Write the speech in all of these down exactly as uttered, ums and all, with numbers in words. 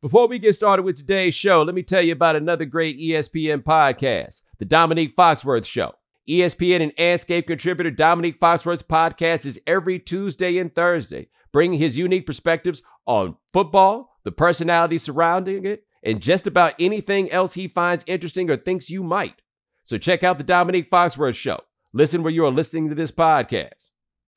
Before we get started with today's show, let me tell you about another great E S P N podcast, The Dominique Foxworth Show. E S P N and Anscape contributor Dominique Foxworth's podcast is every Tuesday and Thursday, bringing his unique perspectives on football, the personalities surrounding it, and just about anything else he finds interesting or thinks you might. So check out The Dominique Foxworth Show. Listen where you are listening to this podcast.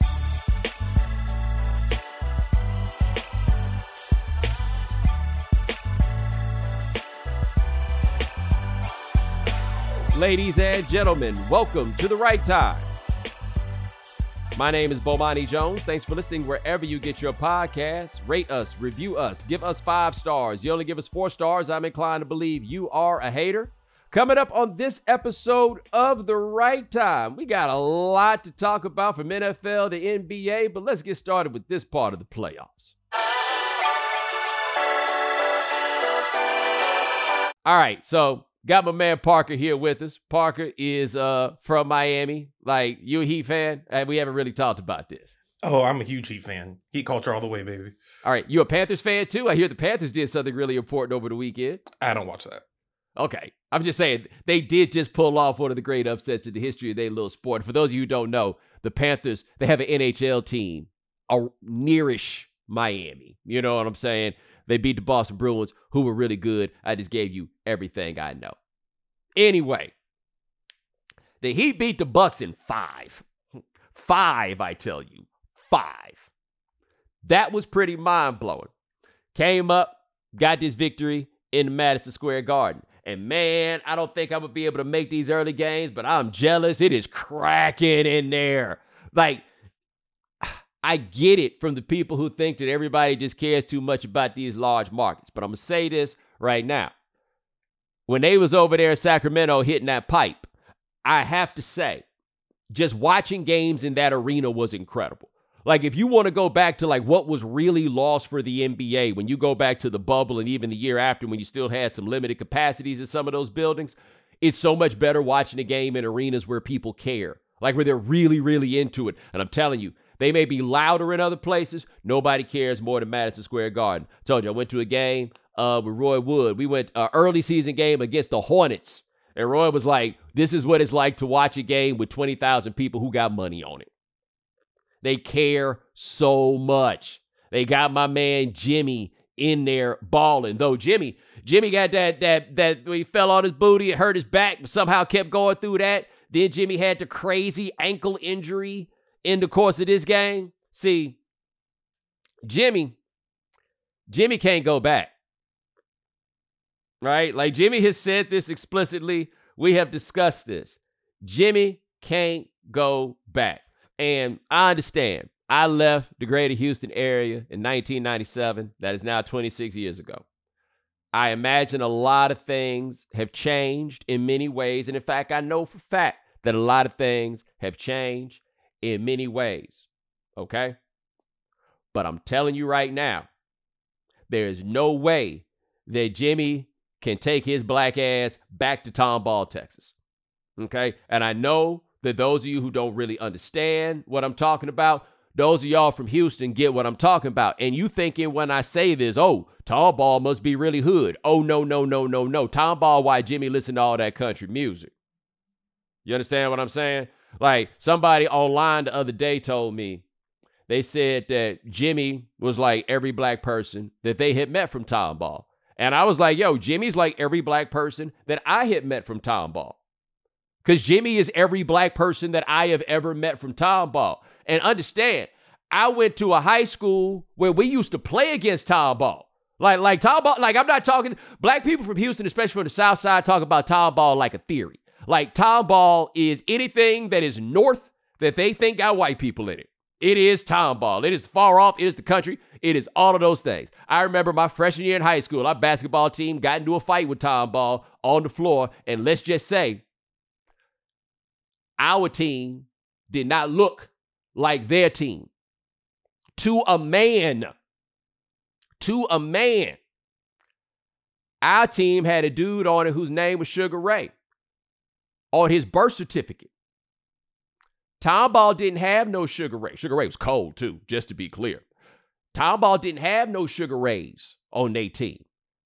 Ladies and gentlemen, welcome to The Right Time. My name is Bomani Jones. Thanks for listening wherever you get your podcasts. Rate us, review us, give us five stars. You only give us four stars, I'm inclined to believe you are a hater. Coming up on this episode of The Right Time, we got a lot to talk about from N F L to N B A, but let's get started with this part of the playoffs. All right, so got my man Parker here with us. Parker is uh from Miami. Like, you a Heat fan? And we haven't really talked about this. Oh, I'm a huge Heat fan. Heat culture all the way, baby. All right, you a Panthers fan too? I hear the Panthers did something really important over the weekend. I don't watch that. Okay, I'm just saying, they did just pull off one of the great upsets in the history of their little sport. For those of you who don't know, the Panthers, they have an N H L team, a nearish Miami. You know what I'm saying? They beat the Boston Bruins, who were really good. I just gave you everything I know. Anyway, the Heat beat the Bucks in five. Five, I tell you. Five. That was pretty mind-blowing. Came up, got this victory in the Madison Square Garden. And man, I don't think I'm going to be able to make these early games, but I'm jealous. It is cracking in there. Like, I get it from the people who think that everybody just cares too much about these large markets. But I'm going to say this right now. When they was over there in Sacramento hitting that pipe, I have to say, just watching games in that arena was incredible. Like, if you want to go back to like what was really lost for the N B A, when you go back to the bubble and even the year after when you still had some limited capacities in some of those buildings, it's so much better watching a game in arenas where people care, like where they're really, really into it. And I'm telling you, they may be louder in other places. Nobody cares more than Madison Square Garden. I told you, I went to a game uh, with Roy Wood. We went an uh, early season game against the Hornets. And Roy was like, this is what it's like to watch a game with twenty thousand people who got money on it. They care so much. They got my man Jimmy in there balling. Though Jimmy, Jimmy got that, that, that, he fell on his booty, it hurt his back, but somehow kept going through that. Then Jimmy had the crazy ankle injury in the course of this game. See, Jimmy, Jimmy can't go back. Right? Like, Jimmy has said this explicitly. We have discussed this. Jimmy can't go back. And I understand. I left the greater Houston area in nineteen ninety-seven. That is now twenty-six years ago. I imagine a lot of things have changed in many ways. And in fact, I know for a fact that a lot of things have changed in many ways. Okay? But I'm telling you right now, there is no way that Jimmy can take his black ass back to Tomball, Texas. Okay? And I know that those of you who don't really understand what I'm talking about, those of y'all from Houston get what I'm talking about. And you thinking when I say this, oh, Tomball must be really hood. Oh, no, no, no, no, no. Tomball, why Jimmy listened to all that country music. You understand what I'm saying? Like, somebody online the other day told me, they said that Jimmy was like every black person that they had met from Tomball. And I was like, yo, Jimmy's like every black person that I had met from Tomball. Because Jimmy is every black person that I have ever met from Tomball. And understand, I went to a high school where we used to play against Tomball. Like, like Tomball, like I'm not talking, black people from Houston, especially from the South Side, talk about Tomball like a theory. Like, Tomball is anything that is north that they think got white people in it. It is Tomball. It is far off. It is the country. It is all of those things. I remember my freshman year in high school, our basketball team got into a fight with Tomball on the floor. And let's just say, our team did not look like their team. To a man. To a man. Our team had a dude on it whose name was Sugar Ray on his birth certificate. Tomball didn't have no Sugar Ray. Sugar Ray was cold too, just to be clear. Tomball didn't have no Sugar Rays on their team.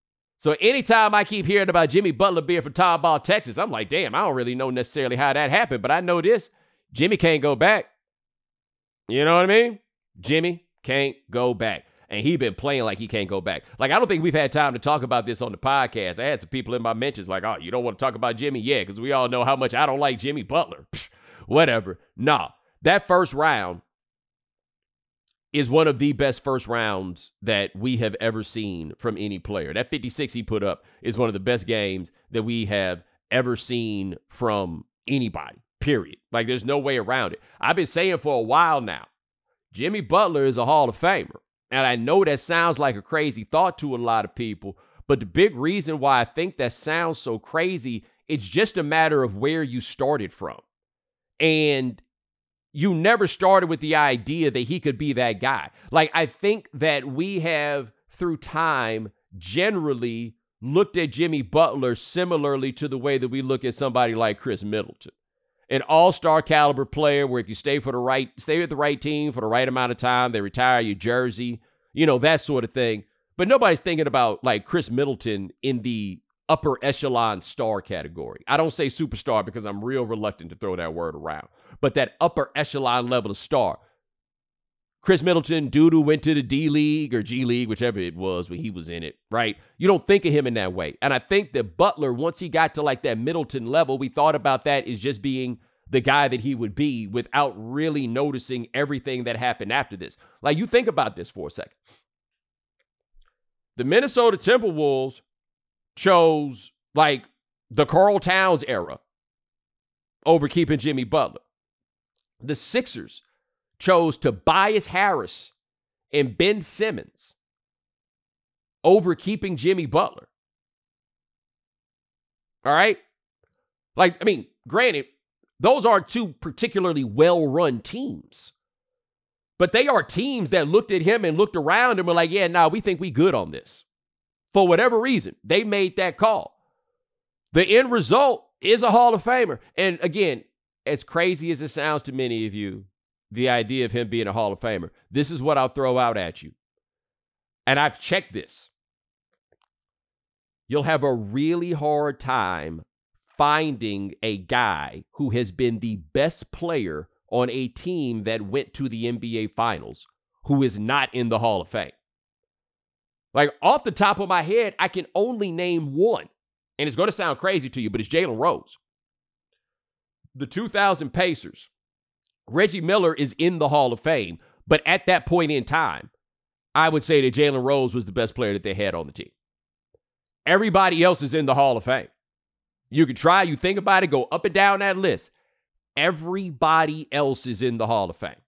So anytime I keep hearing about Jimmy Butler being from Tomball, Texas, I'm like, damn, I don't really know necessarily how that happened, but I know this. Jimmy can't go back. You know what I mean? Jimmy can't go back. And he been playing like he can't go back. Like, I don't think we've had time to talk about this on the podcast. I had some people in my mentions like, oh, you don't want to talk about Jimmy? Yeah, because we all know how much I don't like Jimmy Butler. Psh, whatever. Nah, that first round is one of the best first rounds that we have ever seen from any player. That fifty-six he put up is one of the best games that we have ever seen from anybody, period. Like, there's no way around it. I've been saying for a while now, Jimmy Butler is a Hall of Famer. And I know that sounds like a crazy thought to a lot of people, but the big reason why I think that sounds so crazy, it's just a matter of where you started from. And you never started with the idea that he could be that guy. Like, I think that we have, through time, generally looked at Jimmy Butler similarly to the way that we look at somebody like Chris Middleton. An all-star caliber player where if you stay for the right, stay with the right team for the right amount of time, they retire your jersey, you know, that sort of thing. But nobody's thinking about like Chris Middleton in the upper echelon star category. I don't say superstar because I'm real reluctant to throw that word around, but that upper echelon level of star. Chris Middleton, dude who went to the D League or G League, whichever it was when he was in it, right? You don't think of him in that way. And I think that Butler, once he got to like that Middleton level, we thought about that as just being the guy that he would be without really noticing everything that happened after this. Like, you think about this for a second. The Minnesota Timberwolves chose like the Karl Towns era over keeping Jimmy Butler. The Sixers chose Tobias Harris and Ben Simmons over keeping Jimmy Butler. All right? Like, I mean, granted, those aren't two particularly well-run teams. But they are teams that looked at him and looked around and were like, yeah, nah, we think we good on this. For whatever reason, they made that call. The end result is a Hall of Famer. And again, as crazy as it sounds to many of you, the idea of him being a Hall of Famer, this is what I'll throw out at you. And I've checked this. You'll have a really hard time finding a guy who has been the best player on a team that went to the N B A Finals who is not in the Hall of Fame. Like, off the top of my head, I can only name one. And it's going to sound crazy to you, but it's Jalen Rose. The two thousand Pacers. Reggie Miller is in the Hall of Fame, but at that point in time, I would say that Jalen Rose was the best player that they had on the team. Everybody else is in the Hall of Fame. You can try, you think about it, go up and down that list. Everybody else is in the Hall of Fame.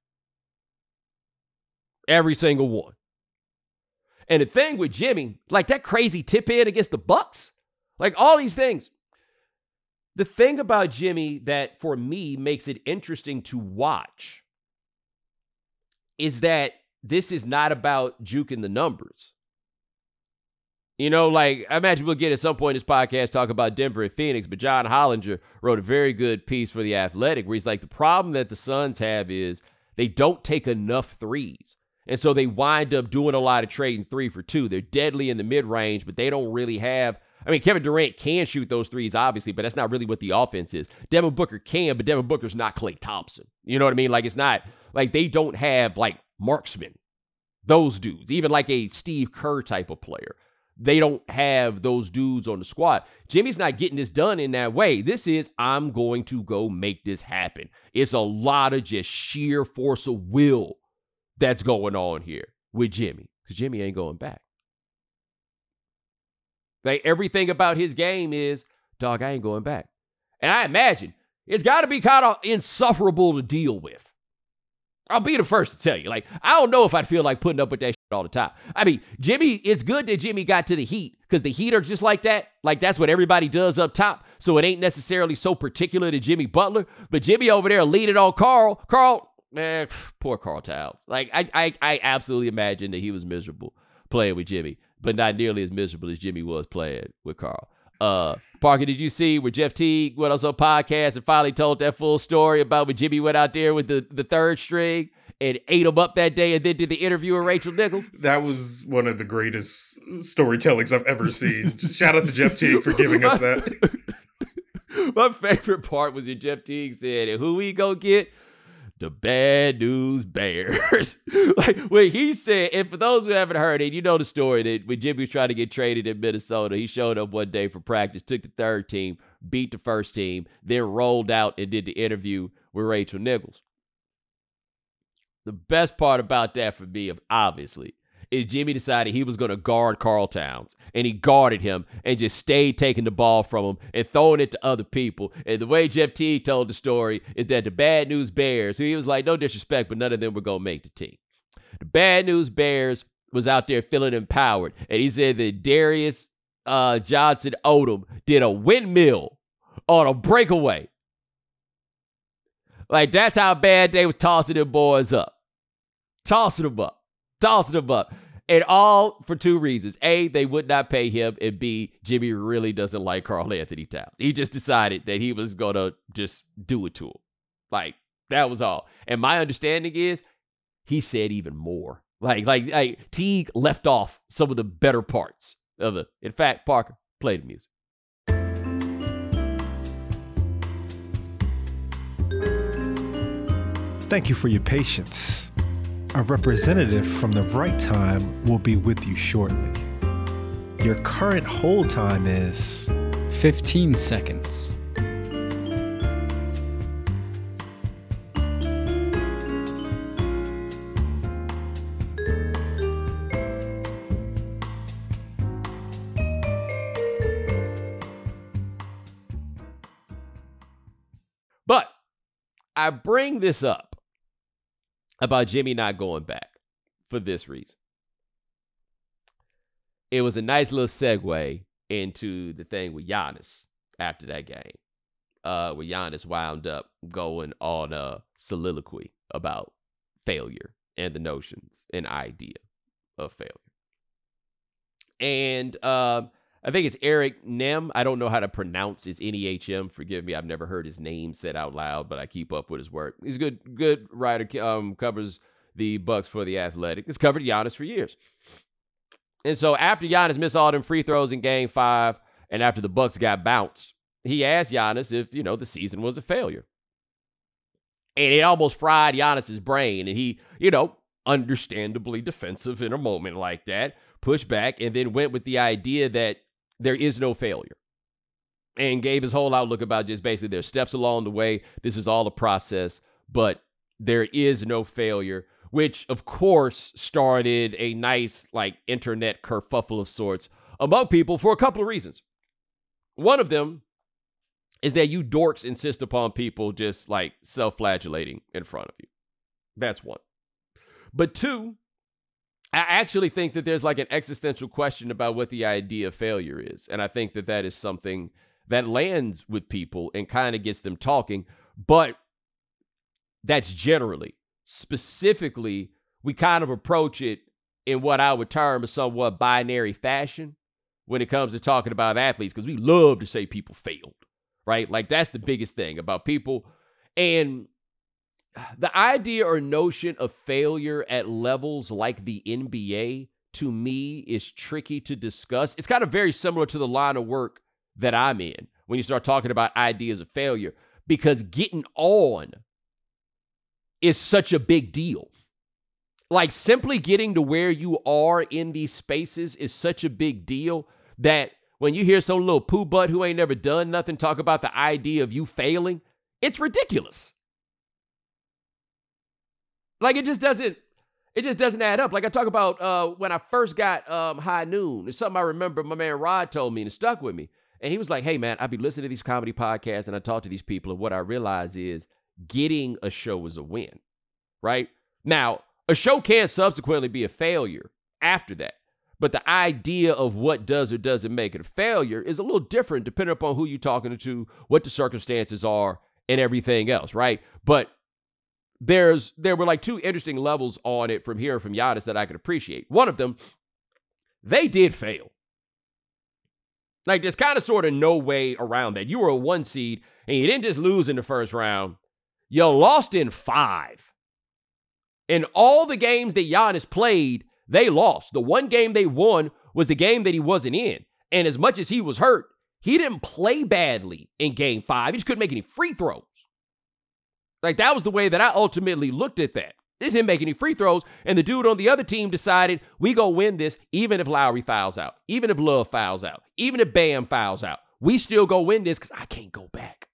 Every single one. And the thing with Jimmy, like that crazy tip in against the Bucks, like all these things. The thing about Jimmy that for me makes it interesting to watch is that this is not about juking the numbers. You know, like, I imagine we'll get at some point in this podcast talk about Denver and Phoenix, but John Hollinger wrote a very good piece for The Athletic where he's like, the problem that the Suns have is they don't take enough threes. And so they wind up doing a lot of trading three for two. They're deadly in the mid-range, but they don't really have, I mean, Kevin Durant can shoot those threes, obviously, but that's not really what the offense is. Devin Booker can, but Devin Booker's not Klay Thompson. You know what I mean? Like, it's not, like, they don't have, like, marksmen. Those dudes, even like a Steve Kerr type of player. They don't have those dudes on the squad. Jimmy's not getting this done in that way. This is, I'm going to go make this happen. It's a lot of just sheer force of will that's going on here with Jimmy, because Jimmy ain't going back. Like, everything about his game is, dog, I ain't going back. And I imagine it's got to be kind of insufferable to deal with. I'll be the first to tell you. Like, I don't know if I'd feel like putting up with that shit all the time. I mean, Jimmy, it's good that Jimmy got to the Heat because the Heat are just like that. Like, that's what everybody does up top. So it ain't necessarily so particular to Jimmy Butler. But Jimmy over there leading on Karl. Karl, man, poor Karl Towns. Like, I, I, I absolutely imagine that he was miserable playing with Jimmy, but not nearly as miserable as Jimmy was playing with Karl. Uh, Parker, did you see where Jeff Teague went on some podcast and finally told that full story about when Jimmy went out there with the, the third string and ate him up that day and then did the interview with Rachel Nichols. That was one of the greatest storytellings I've ever seen. Shout out to Jeff Teague for giving us that. My favorite part was when Jeff Teague said, and who we go get? The Bad News Bears. Like, when he said, and for those who haven't heard it, you know the story that when Jimmy was trying to get traded in Minnesota, he showed up one day for practice, took the third team, beat the first team, then rolled out and did the interview with Rachel Nichols. The best part about that for me, obviously, is Jimmy decided he was going to guard Karl Towns, and he guarded him and just stayed taking the ball from him and throwing it to other people. And the way Jeff Teague told the story is that the Bad News Bears, who he was like, no disrespect, but none of them were going to make the team. The Bad News Bears was out there feeling empowered, and he said that Darius uh, Johnson Odom did a windmill on a breakaway. Like, that's how bad they was tossing them boys up. Tossing them up. Tossing them up. And all for two reasons. A, they would not pay him. And B, Jimmy really doesn't like Karl Anthony Towns. He just decided that he was going to just do it to him. Like, that was all. And my understanding is he said even more. Like, like, like Teague left off some of the better parts of it. In fact, Parker, play the music. Thank you for your patience. A representative from the right time will be with you shortly. Your current hold time is fifteen seconds. But I bring this up about Jimmy not going back for this reason. It was a nice little segue into the thing with Giannis after that game, uh, where Giannis wound up going on a soliloquy about failure and the notions and idea of failure. And um, I think it's Eric Nem. I don't know how to pronounce his N E H M. Forgive me. I've never heard his name said out loud, but I keep up with his work. He's a good, good writer. Um, covers the Bucks for The Athletic. He's covered Giannis for years. And so after Giannis missed all them free throws in game five, and after the Bucks got bounced, he asked Giannis if, you know, the season was a failure. And it almost fried Giannis's brain. And he, you know, understandably defensive in a moment like that, pushed back and then went with the idea that there is no failure, and gave his whole outlook about just basically there's steps along the way. This is all a process, but there is no failure, which of course started a nice like internet kerfuffle of sorts among people for a couple of reasons. One of them is that you dorks insist upon people just like self-flagellating in front of you. That's one. But two, I actually think that there's like an existential question about what the idea of failure is. And I think that that is something that lands with people and kind of gets them talking. But that's generally, specifically, we kind of approach it in what I would term a somewhat binary fashion when it comes to talking about athletes, because we love to say people failed, right? Like that's the biggest thing about people. And the idea or notion of failure at levels like the N B A, to me, is tricky to discuss. It's kind of very similar to the line of work that I'm in when you start talking about ideas of failure, because getting on is such a big deal. Like simply getting to where you are in these spaces is such a big deal that when you hear some little poo butt who ain't never done nothing talk about the idea of you failing, it's ridiculous. Like, it just doesn't, it just doesn't add up. Like I talk about uh, when I first got um, High Noon. It's something I remember my man Rod told me and it stuck with me. And he was like, hey, man, I be listening to these comedy podcasts and I talk to these people. And what I realize is getting a show is a win, right? Now, a show can subsequently be a failure after that. But the idea of what does or doesn't make it a failure is a little different depending upon who you're talking to, what the circumstances are, and everything else, right? But There's there were like two interesting levels on it from hearing from Giannis that I could appreciate. One of them, they did fail. Like there's kind of sort of no way around that. You were a one seed and you didn't just lose in the first round. You lost in five. In all the games that Giannis played, they lost. The one game they won was the game that he wasn't in. And as much as he was hurt, he didn't play badly in game five. He just couldn't make any free throws. Like, that was the way that I ultimately looked at that. He didn't make any free throws, and the dude on the other team decided, we go win this even if Lowry fouls out, even if Love fouls out, even if Bam fouls out. We still go win this because I can't go back.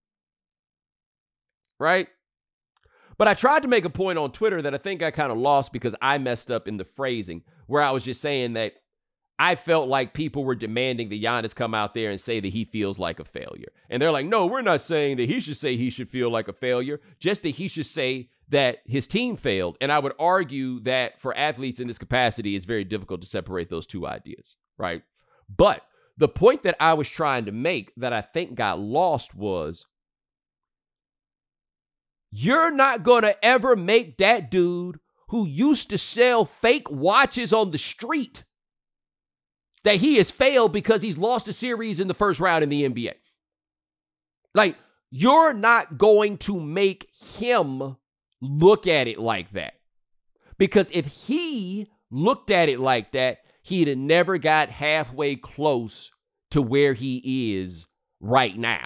Right? But I tried to make a point on Twitter that I think I kind of lost because I messed up in the phrasing, where I was just saying that I felt like people were demanding that Giannis come out there and say that he feels like a failure. And they're like, no, we're not saying that he should say he should feel like a failure, just that he should say that his team failed. And I would argue that for athletes in this capacity, it's very difficult to separate those two ideas, right? But the point that I was trying to make that I think got lost was, you're not going to ever make that dude who used to sell fake watches on the street that he has failed because he's lost a series in the first round in the N B A. Like, you're not going to make him look at it like that. Because if he looked at it like that, he'd have never got halfway close to where he is right now.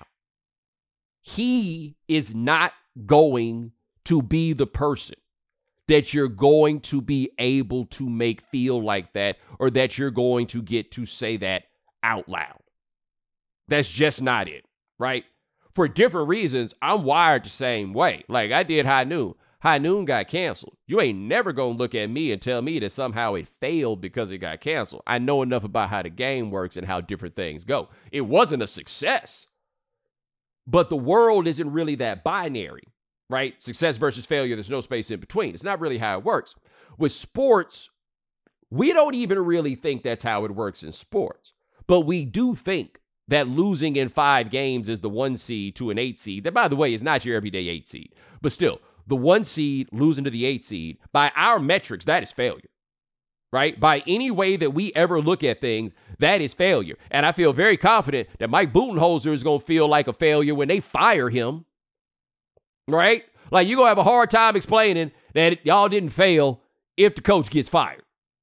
He is not going to be the person that you're going to be able to make feel like that, or that you're going to get to say that out loud. That's just not it, right? For different reasons, I'm wired the same way. Like, I did High Noon. High Noon got canceled. You ain't never gonna look at me and tell me that somehow it failed because it got canceled. I know enough about how the game works and how different things go. It wasn't a success, but the world isn't really that binary. Right? Success versus failure, there's no space in between. It's not really how it works. With sports, we don't even really think that's how it works in sports. But we do think that losing in five games is the one seed to an eight seed. That, by the way, is not your everyday eight seed. But still, the one seed losing to the eight seed, by our metrics, that is failure. Right? By any way that we ever look at things, that is failure. And I feel very confident that Mike Budenholzer is going to feel like a failure when they fire him. Right? Like, you're going to have a hard time explaining that y'all didn't fail if the coach gets fired.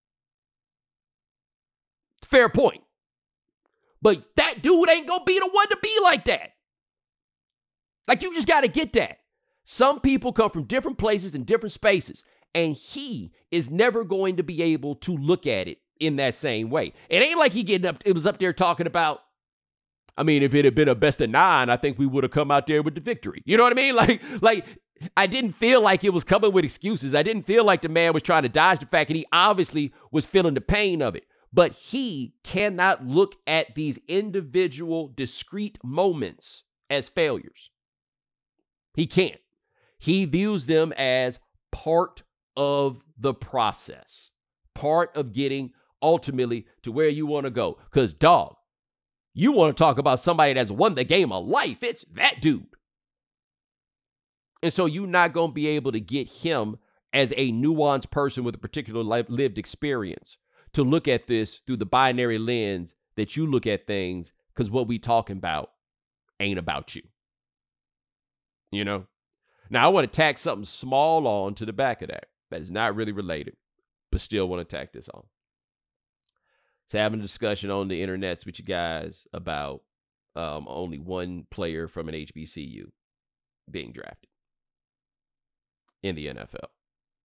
Fair point. But that dude ain't going to be the one to be like that. Like, you just got to get that. Some people come from different places and different spaces, and he is never going to be able to look at it in that same way. It ain't like he getting up, it was up there talking about, I mean, if it had been a best of nine, I think we would have come out there with the victory. You know what I mean? Like, like I didn't feel like it was coming with excuses. I didn't feel like the man was trying to dodge the fact that he obviously was feeling the pain of it. But he cannot look at these individual discrete moments as failures. He can't. He views them as part of the process, part of getting ultimately to where you want to go. Because, dog, you want to talk about somebody that's won the game of life. It's that dude. And so you're not going to be able to get him as a nuanced person with a particular lived experience to look at this through the binary lens that you look at things, because what we talking about ain't about you. You know? Now, I want to tack something small on to the back of that that is not really related, but still want to tack this on. So having a discussion on the internets with you guys about um, only one player from an H B C U being drafted in the N F L.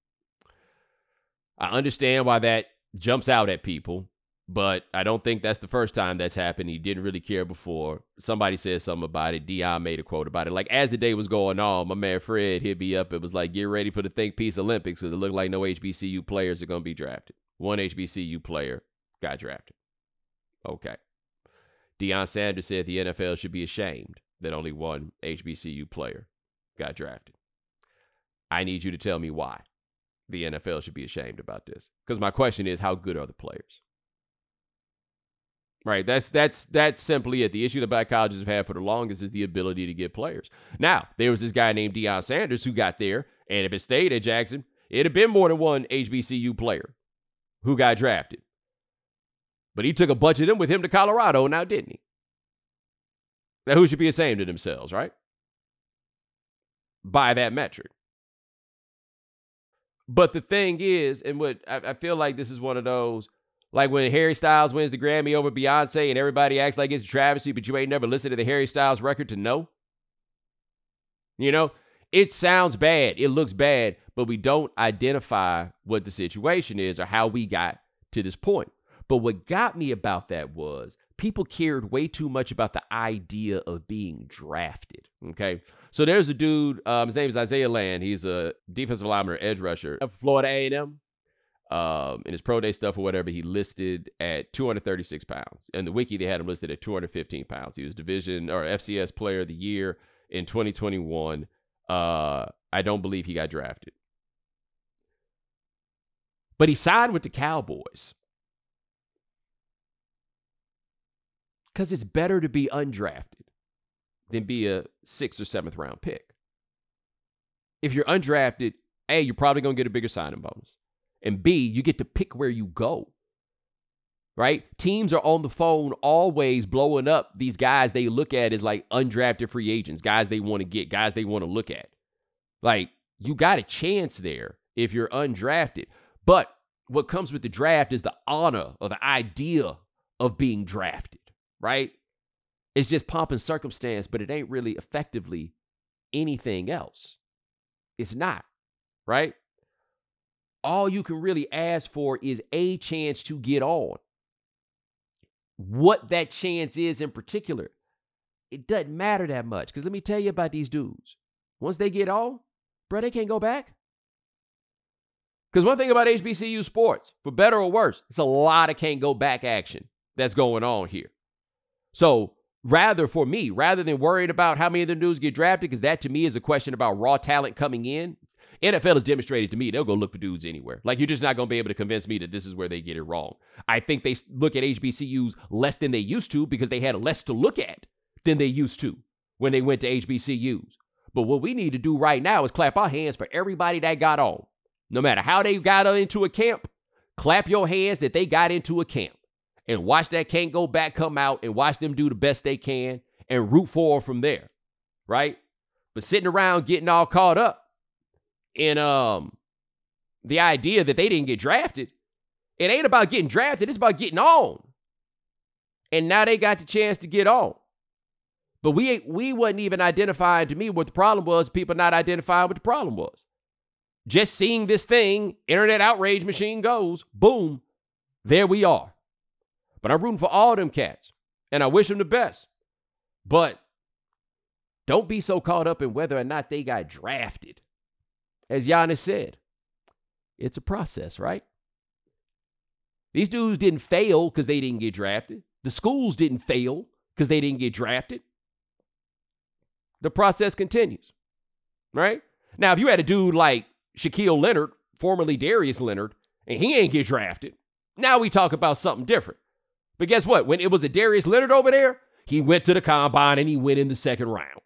I understand why that jumps out at people, but I don't think that's the first time that's happened. He didn't really care before. Somebody said something about it. Dion made a quote about it. Like, as the day was going on, my man Fred hit me up. It was like, get ready for the Think Peace Olympics, because it looked like no H B C U players are going to be drafted. One H B C U player got drafted. Okay. Deion Sanders said the N F L should be ashamed that only one H B C U player got drafted. I need you to tell me why the N F L should be ashamed about this. Because my question is, how good are the players? Right? That's that's that's simply it. The issue that black colleges have had for the longest is the ability to get players. Now, there was this guy named Deion Sanders who got there, and if it stayed at Jackson, it'd have been more than one H B C U player who got drafted. But he took a bunch of them with him to Colorado now, didn't he? Now, who should be ashamed of themselves, right? By that metric. But the thing is, and what I, I feel like this is one of those, like when Harry Styles wins the Grammy over Beyonce and everybody acts like it's a travesty, but you ain't never listened to the Harry Styles record to know. You know, it sounds bad. It looks bad, but we don't identify what the situation is or how we got to this point. But what got me about that was people cared way too much about the idea of being drafted. Okay. So there's a dude, um, his name is Isaiah Land. He's a defensive lineman or edge rusher of Florida A and M. Um, in his pro day stuff or whatever, he listed at two hundred thirty-six pounds. In the wiki, they had him listed at two hundred fifteen pounds. He was division or F C S player of the year in twenty twenty-one. Uh, I don't believe he got drafted. But he signed with the Cowboys. Because it's better to be undrafted than be a sixth or seventh round pick. If you're undrafted, A, you're probably going to get a bigger signing bonus. And B, you get to pick where you go. Right? Teams are on the phone always blowing up these guys they look at as like undrafted free agents, guys they want to get, guys they want to look at. Like, you got a chance there if you're undrafted. But what comes with the draft is the honor or the idea of being drafted, right? It's just pomp and circumstance, but it ain't really effectively anything else. It's not, right? All you can really ask for is a chance to get on. What that chance is in particular, it doesn't matter that much. Because let me tell you about these dudes. Once they get on, bro, they can't go back. Because one thing about H B C U sports, for better or worse, it's a lot of can't go back action that's going on here. So rather for me, rather than worried about how many of the dudes get drafted, because that to me is a question about raw talent coming in, N F L has demonstrated to me they'll go look for dudes anywhere. Like, you're just not going to be able to convince me that this is where they get it wrong. I think they look at H B C Us less than they used to because they had less to look at than they used to when they went to H B C Us. But what we need to do right now is clap our hands for everybody that got on. No matter how they got into a camp, clap your hands that they got into a camp. And watch that can't go back come out and watch them do the best they can and root for them from there, right? But sitting around getting all caught up in um the idea that they didn't get drafted, it ain't about getting drafted, it's about getting on. And now they got the chance to get on. But we ain't, we wasn't even identifying to me what the problem was, people not identifying what the problem was. Just seeing this thing, internet outrage machine goes, boom, there we are. But I'm rooting for all them cats, and I wish them the best. But don't be so caught up in whether or not they got drafted. As Giannis said, it's a process, right? These dudes didn't fail because they didn't get drafted. The schools didn't fail because they didn't get drafted. The process continues, right? Now, if you had a dude like Shaquille Leonard, formerly Darius Leonard, and he ain't get drafted, now we talk about something different. But guess what? When it was a Darius Leonard over there, he went to the combine and he went in the second round.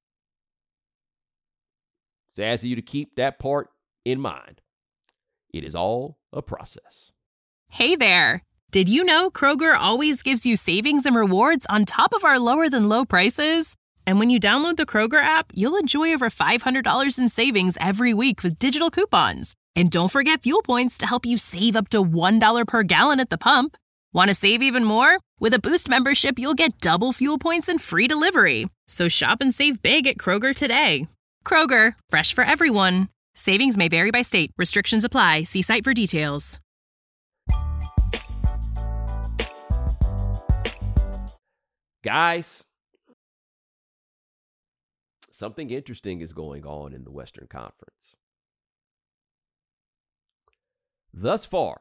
So I ask you to keep that part in mind. It is all a process. Hey there. Did you know Kroger always gives you savings and rewards on top of our lower than low prices? And when you download the Kroger app, you'll enjoy over five hundred dollars in savings every week with digital coupons. And don't forget fuel points to help you save up to one dollar per gallon at the pump. Want to save even more? With a Boost membership, you'll get double fuel points and free delivery. So shop and save big at Kroger today. Kroger, fresh for everyone. Savings may vary by state. Restrictions apply. See site for details. Guys, something interesting is going on in the Western Conference. Thus far,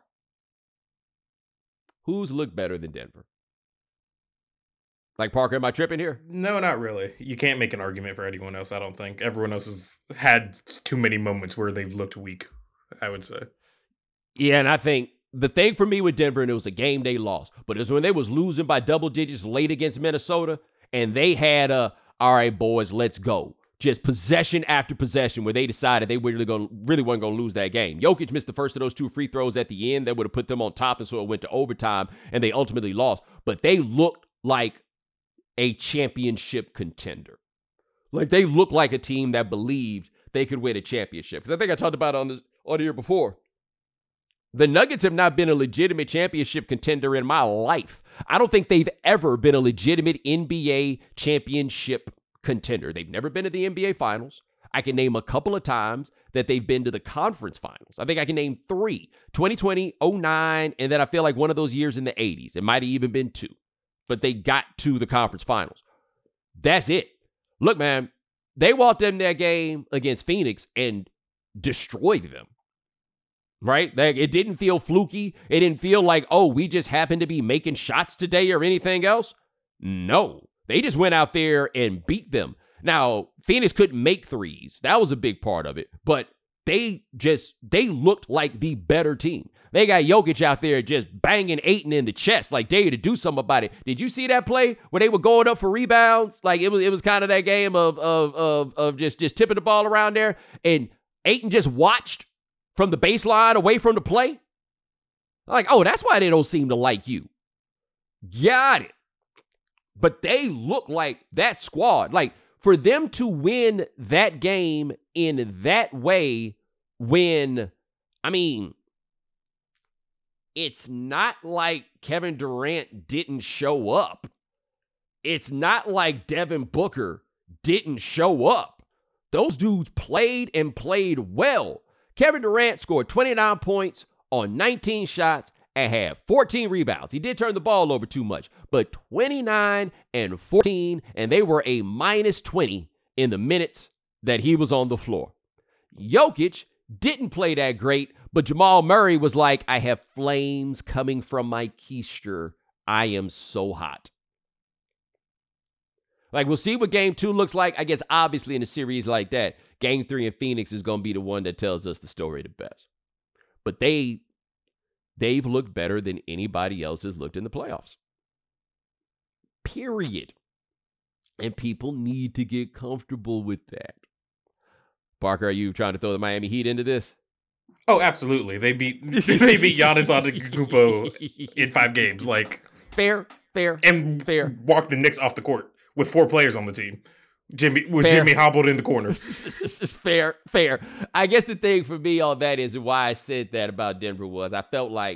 who's looked better than Denver? Like, Parker, am I tripping here? No, not really. You can't make an argument for anyone else, I don't think. Everyone else has had too many moments where they've looked weak, I would say. Yeah, and I think the thing for me with Denver, and it was a game they lost, but it was when they was losing by double digits late against Minnesota, and they had a, all right, boys, let's go. Just possession after possession where they decided they really, gonna, really weren't going to lose that game. Jokic missed the first of those two free throws at the end that would have put them on top, and so it went to overtime, and they ultimately lost. But they looked like a championship contender. Like, they looked like a team that believed they could win a championship. Because I think I talked about it on this or the year before. The Nuggets have not been a legitimate championship contender in my life. I don't think they've ever been a legitimate N B A championship contender. They've never been to the N B A Finals. I can name a couple of times that they've been to the conference finals. I think I can name three. twenty twenty, oh nine, and then I feel like one of those years in the eighties. It might have even been two. But they got to the conference finals. That's it. Look, man, they walked in that game against Phoenix and destroyed them. Right? Like, it didn't feel fluky. It didn't feel like, oh, we just happened to be making shots today or anything else. No. They just went out there and beat them. Now, Phoenix couldn't make threes. That was a big part of it. But they just, they looked like the better team. They got Jokic out there just banging Ayton in the chest, like, dare you to do something about it. Did you see that play where they were going up for rebounds? Like, it was it was kind of that game of, of, of, of just, just tipping the ball around there. And Ayton just watched from the baseline away from the play. Like, oh, that's why they don't seem to like you. Got it. But they look like that squad. Like, for them to win that game in that way when, I mean, it's not like Kevin Durant didn't show up. It's not like Devin Booker didn't show up. Those dudes played and played well. Kevin Durant scored twenty-nine points on nineteen shots and had fourteen rebounds. He did turn the ball over too much, but twenty-nine and fourteen, and they were a minus twenty in the minutes that he was on the floor. Jokic didn't play that great, but Jamal Murray was like, I have flames coming from my keister. I am so hot. Like, we'll see what game two looks like. I guess, obviously, in a series like that, game three in Phoenix is going to be the one that tells us the story the best. But they, they've looked better than anybody else has looked in the playoffs. Period. And people need to get comfortable with that. Parker, are you trying to throw the Miami Heat into this? Oh, absolutely. They beat they beat Giannis Antetokounmpo in five games. Like, fair, fair, and fair. Walked the Knicks off the court with four players on the team. Jimmy with fair. Jimmy hobbled in the corner. fair, fair. I guess the thing for me on that is why I said that about Denver was I felt like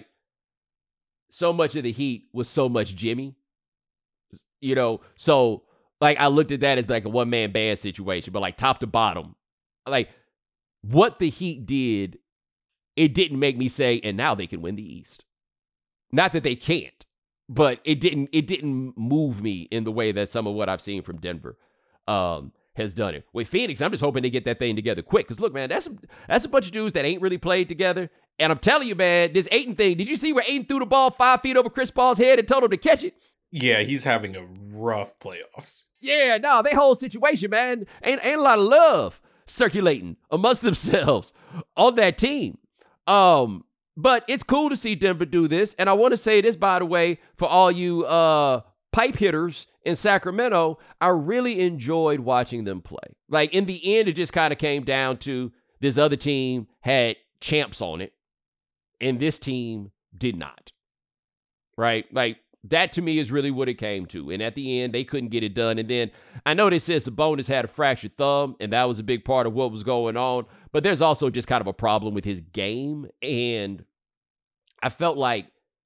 so much of the Heat was so much Jimmy. You know, so like I looked at that as like a one-man band situation, but like top to bottom, like what the Heat did, it didn't make me say, and now they can win the East. Not that they can't, but it didn't it didn't move me in the way that some of what I've seen from Denver um, has done it. With Phoenix, I'm just hoping they get that thing together quick. Because look, man, that's, that's a bunch of dudes that ain't really played together. And I'm telling you, man, this Ayton thing, did you see where Ayton threw the ball five feet over Chris Paul's head and told him to catch it? Yeah, he's having a rough playoffs. Yeah, no, they whole situation, man, ain't, ain't a lot of love circulating amongst themselves on that team. Um, but it's cool to see Denver do this. And I want to say this, by the way, for all you uh, pipe hitters in Sacramento, I really enjoyed watching them play. Like, in the end, it just kind of came down to this other team had champs on it, and this team did not. Right? Like, that to me is really what it came to. And at the end, they couldn't get it done. And then I know they said Sabonis had a fractured thumb, and that was a big part of what was going on. But there's also just kind of a problem with his game. And I felt like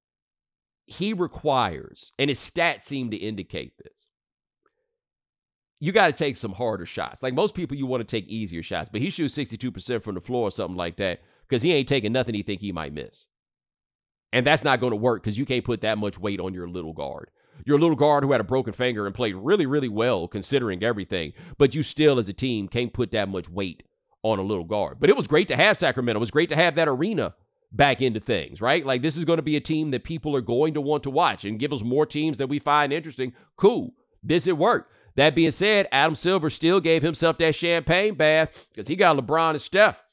he requires, and his stats seem to indicate this, you got to take some harder shots. Like most people, you want to take easier shots. But he shoots sixty-two percent from the floor or something like that because he ain't taking nothing he think he might miss. And that's not going to work because you can't put that much weight on your little guard. Your little guard who had a broken finger and played really, really well considering everything. But you still, as a team, can't put that much weight on a little guard. But it was great to have Sacramento. It was great to have that arena back into things, right? Like, this is going to be a team that people are going to want to watch and give us more teams that we find interesting. Cool. This it worked. That being said, Adam Silver still gave himself that champagne bath because he got LeBron and Steph.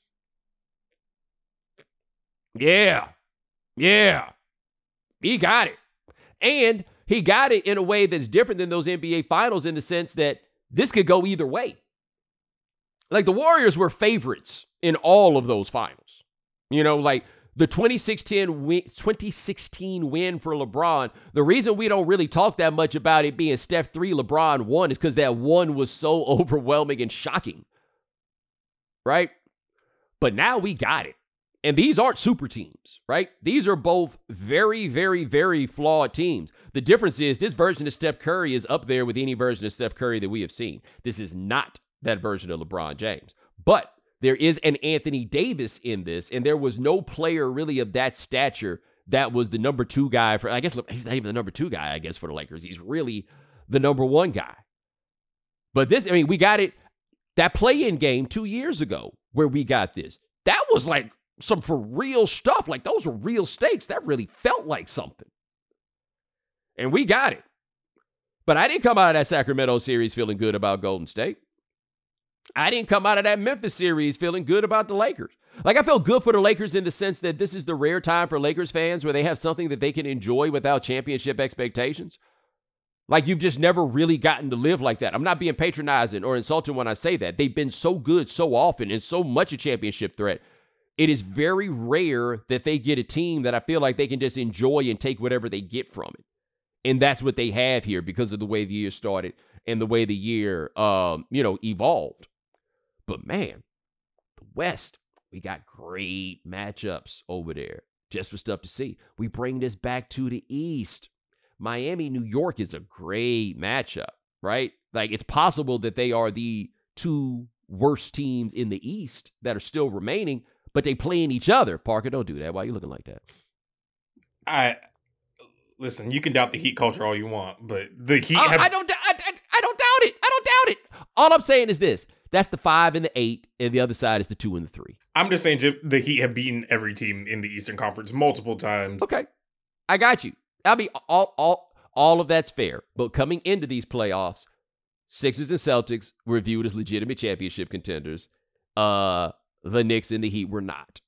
Yeah. Yeah, he got it. And he got it in a way that's different than those N B A finals in the sense that this could go either way. Like the Warriors were favorites in all of those finals. You know, like the twenty sixteen win, twenty sixteen win for LeBron, the reason we don't really talk that much about it being Steph three, LeBron one is because that one was so overwhelming and shocking. Right? But now we got it. And these aren't super teams, right? These are both very, very, very flawed teams. The difference is this version of Steph Curry is up there with any version of Steph Curry that we have seen. This is not that version of LeBron James. But there is an Anthony Davis in this, and there was no player really of that stature that was the number two guy for, I guess he's not even the number two guy, I guess, for the Lakers. He's really the number one guy. But this, I mean, we got it, that play-in game two years ago where we got this. That was like some for real stuff. Like those were real stakes. That really felt like something. And we got it. But I didn't come out of that Sacramento series feeling good about Golden State. I didn't come out of that Memphis series feeling good about the Lakers. Like I felt good for the Lakers in the sense that this is the rare time for Lakers fans where they have something that they can enjoy without championship expectations. Like you've just never really gotten to live like that. I'm not being patronizing or insulting when I say that. They've been so good so often and so much a championship threat. It is very rare that they get a team that I feel like they can just enjoy and take whatever they get from it. And that's what they have here because of the way the year started and the way the year, um, you know, evolved. But man, the West, we got great matchups over there just for stuff to see. We bring this back to the East. Miami, New York is a great matchup, right? Like it's possible that they are the two worst teams in the East that are still remaining, but they playing each other. Parker, don't do that. Why are you looking like that? I listen. You can doubt the Heat culture all you want, but the Heat. I, have, I don't. I, I, I don't doubt it. I don't doubt it. All I'm saying is this: that's the five and the eight, and the other side is the two and the three. I'm just saying Jim, the Heat have beaten every team in the Eastern Conference multiple times. Okay, I got you. I mean, all all all of that's fair. But coming into these playoffs, Sixers and Celtics were viewed as legitimate championship contenders. Uh. The Knicks and the Heat were not.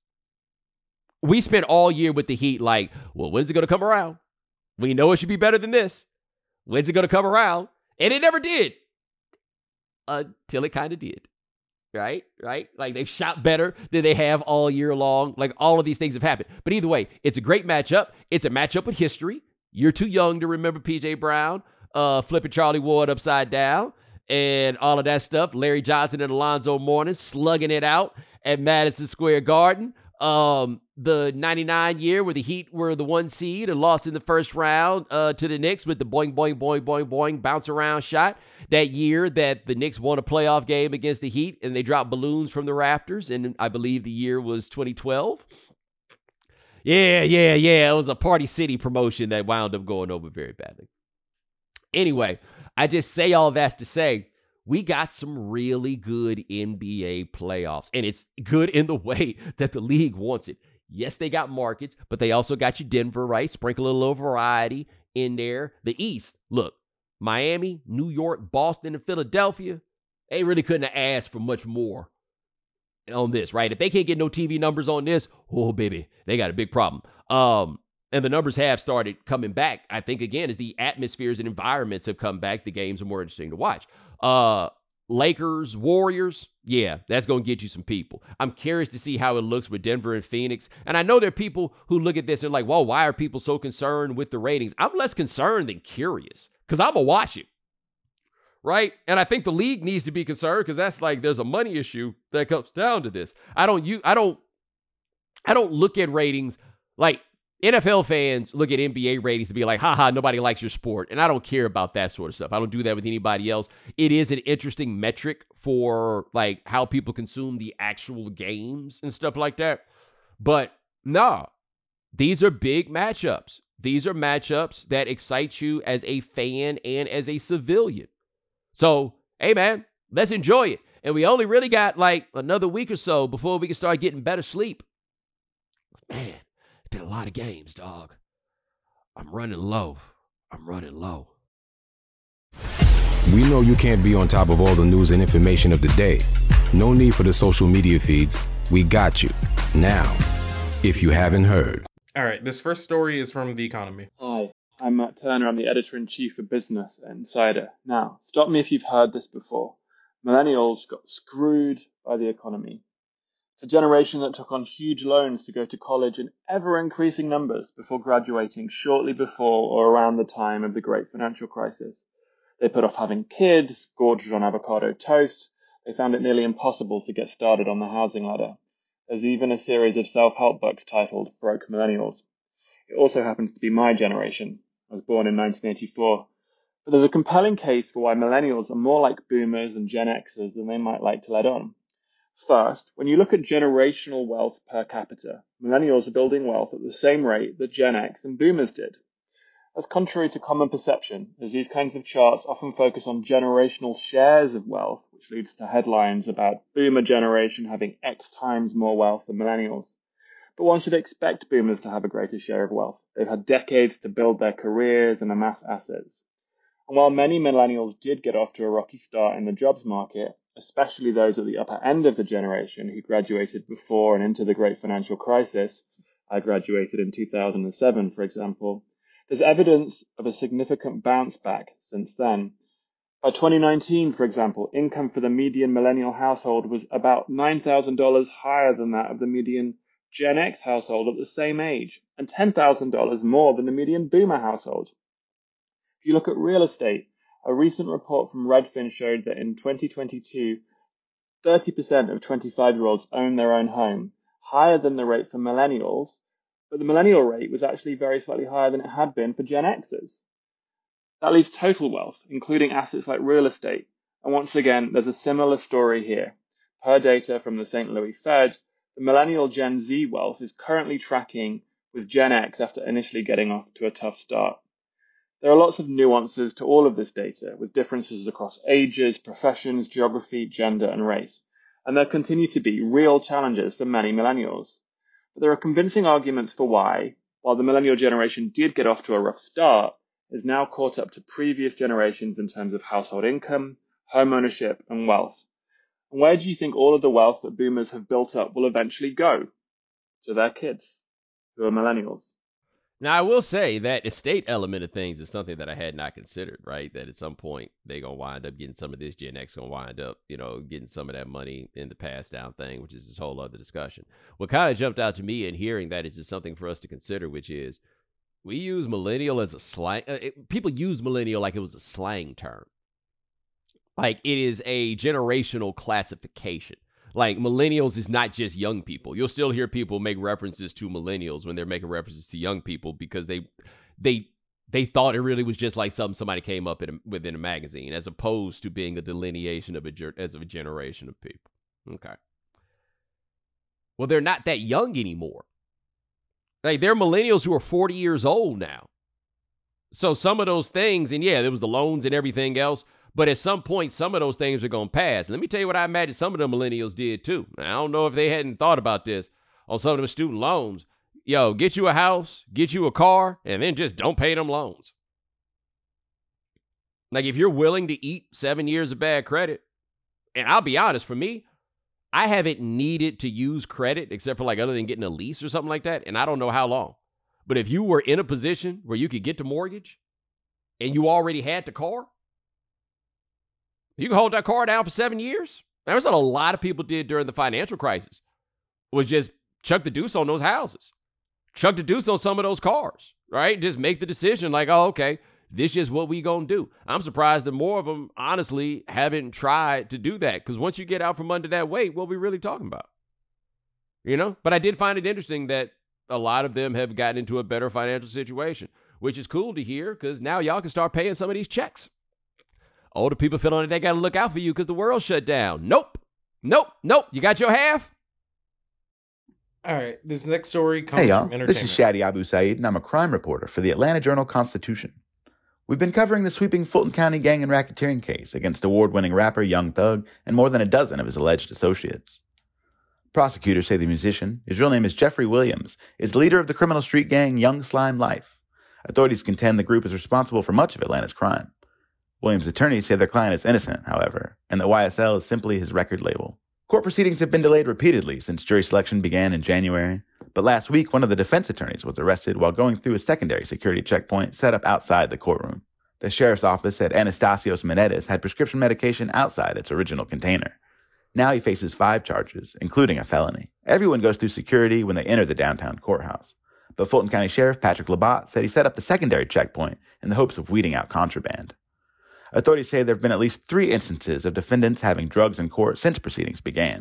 We spent all year with the Heat like, well, when's it going to come around? We know it should be better than this. When's it going to come around? And it never did. Until it kind of did. Right? Right? Like they've shot better than they have all year long. Like all of these things have happened. But either way, it's a great matchup. It's a matchup with history. You're too young to remember P J Brown uh, flipping Charlie Ward upside down and all of that stuff. Larry Johnson and Alonzo Mourning slugging it out at Madison Square Garden. Um, the ninety-nine year where the Heat were the one seed and lost in the first round uh, to the Knicks with the boing, boing, boing, boing, boing bounce around shot. That year that the Knicks won a playoff game against the Heat and they dropped balloons from the rafters. And I believe the year was twenty twelve. Yeah, yeah, yeah. It was a Party City promotion that wound up going over very badly. Anyway, I just say all that to say, we got some really good N B A playoffs, and it's good in the way that the league wants it. Yes, they got markets, but they also got you Denver, right? Sprinkle a little variety in there. The East, look, Miami, New York, Boston, and Philadelphia, they really couldn't have asked for much more on this, right? If they can't get no T V numbers on this, oh, baby, they got a big problem. Um, and the numbers have started coming back. I think, again, as the atmospheres and environments have come back, the games are more interesting to watch. Uh, Lakers, Warriors, yeah, that's going to get you some people. I'm curious to see how it looks with Denver and Phoenix. And I know there are people who look at this and like, whoa, why are people so concerned with the ratings? I'm less concerned than curious because I'm going to watch it, right? And I think the league needs to be concerned because that's like there's a money issue that comes down to this. I don't, you, I don't, I don't look at ratings like N F L fans look at N B A ratings to be like, haha, nobody likes your sport. And I don't care about that sort of stuff. I don't do that with anybody else. It is an interesting metric for like how people consume the actual games and stuff like that. But nah, these are big matchups. These are matchups that excite you as a fan and as a civilian. So, hey man, let's enjoy it. And we only really got like another week or so before we can start getting better sleep. Man. Been a lot of games, dog. I'm running low. I'm running low. We know you can't be on top of all the news and information of the day. No need for the social media feeds. We got you. Now, if you haven't heard. All right, this first story is from The Economy. Hi, I'm Matt Turner. I'm the editor-in-chief of Business at Insider. Now, stop me if you've heard this before. Millennials got screwed by the economy. It's a generation that took on huge loans to go to college in ever-increasing numbers before graduating shortly before or around the time of the great financial crisis. They put off having kids, gorged on avocado toast. They found it nearly impossible to get started on the housing ladder. There's even a series of self-help books titled Broke Millennials. It also happens to be my generation. I was born in nineteen eighty-four. But there's a compelling case for why millennials are more like boomers and Gen Xers than they might like to let on. First, when you look at generational wealth per capita, millennials are building wealth at the same rate that Gen X and boomers did. That's contrary to common perception, as these kinds of charts often focus on generational shares of wealth, which leads to headlines about boomer generation having X times more wealth than millennials. But one should expect boomers to have a greater share of wealth. They've had decades to build their careers and amass assets. And while many millennials did get off to a rocky start in the jobs market, especially those at the upper end of the generation who graduated before and into the great financial crisis, I graduated in two thousand seven, for example, there's evidence of a significant bounce back since then. By twenty nineteen, for example, income for the median millennial household was about nine thousand dollars higher than that of the median Gen X household at the same age, and ten thousand dollars more than the median boomer household. If you look at real estate, a recent report from Redfin showed that in twenty twenty-two, thirty percent of twenty-five-year-olds own their own home, higher than the rate for millennials, but the millennial rate was actually very slightly higher than it had been for Gen Xers. That leaves total wealth, including assets like real estate. And once again, there's a similar story here. Per data from the Saint Louis Fed, the millennial Gen Z wealth is currently tracking with Gen X after initially getting off to a tough start. There are lots of nuances to all of this data, with differences across ages, professions, geography, gender, and race. And there continue to be real challenges for many millennials. But there are convincing arguments for why, while the millennial generation did get off to a rough start, is now caught up to previous generations in terms of household income, home ownership, and wealth. And where do you think all of the wealth that boomers have built up will eventually go? To their kids, who are millennials. Now, I will say that estate element of things is something that I had not considered, right? That at some point they're going to wind up getting some of this. Gen X going to wind up, you know, getting some of that money in the pass down thing, which is this whole other discussion. What kind of jumped out to me in hearing that is just something for us to consider, which is we use millennial as a slang. Uh, it, people use millennial like it was a slang term. Like it is a generational classification. Like millennials is not just young people. You'll still hear people make references to millennials when they're making references to young people because they they they thought it really was just like something somebody came up in a, within a magazine, as opposed to being a delineation of a as of a generation of people. Okay. Well, they're not that young anymore. Like they're millennials who are forty years old now. So some of those things, and yeah, there was the loans and everything else. But at some point, some of those things are going to pass. And let me tell you what I imagine some of the millennials did, too. Now, I don't know if they hadn't thought about this on some of them student loans. Yo, get you a house, get you a car, and then just don't pay them loans. Like, if you're willing to eat seven years of bad credit, and I'll be honest, for me, I haven't needed to use credit except for, like, other than getting a lease or something like that, and I don't know how long. But if you were in a position where you could get the mortgage and you already had the car, you can hold that car down for seven years. That's what a lot of people did during the financial crisis, was just chuck the deuce on those houses, chuck the deuce on some of those cars, right? Just make the decision like, oh, okay, this is what we gonna do. I'm surprised that more of them, honestly, haven't tried to do that, because once you get out from under that weight, what are we really talking about? You know? But I did find it interesting that a lot of them have gotten into a better financial situation, which is cool to hear, because now y'all can start paying some of these checks. Older people feeling like they got to look out for you because the world shut down. Nope. Nope. Nope. You got your half? All right. This next story comes hey, y'all. from entertainment. This is Shadi Abu Saeed, and I'm a crime reporter for the Atlanta Journal-Constitution. We've been covering the sweeping Fulton County gang and racketeering case against award-winning rapper Young Thug and more than a dozen of his alleged associates. Prosecutors say the musician, his real name is Jeffrey Williams, is leader of the criminal street gang Young Slime Life. Authorities contend the group is responsible for much of Atlanta's crime. Williams' attorneys say their client is innocent, however, and that Y S L is simply his record label. Court proceedings have been delayed repeatedly since jury selection began in January, but last week one of the defense attorneys was arrested while going through a secondary security checkpoint set up outside the courtroom. The sheriff's office said Anastasios Menendez had prescription medication outside its original container. Now he faces five charges, including a felony. Everyone goes through security when they enter the downtown courthouse, but Fulton County Sheriff Patrick Labatt said he set up the secondary checkpoint in the hopes of weeding out contraband. Authorities say there have been at least three instances of defendants having drugs in court since proceedings began,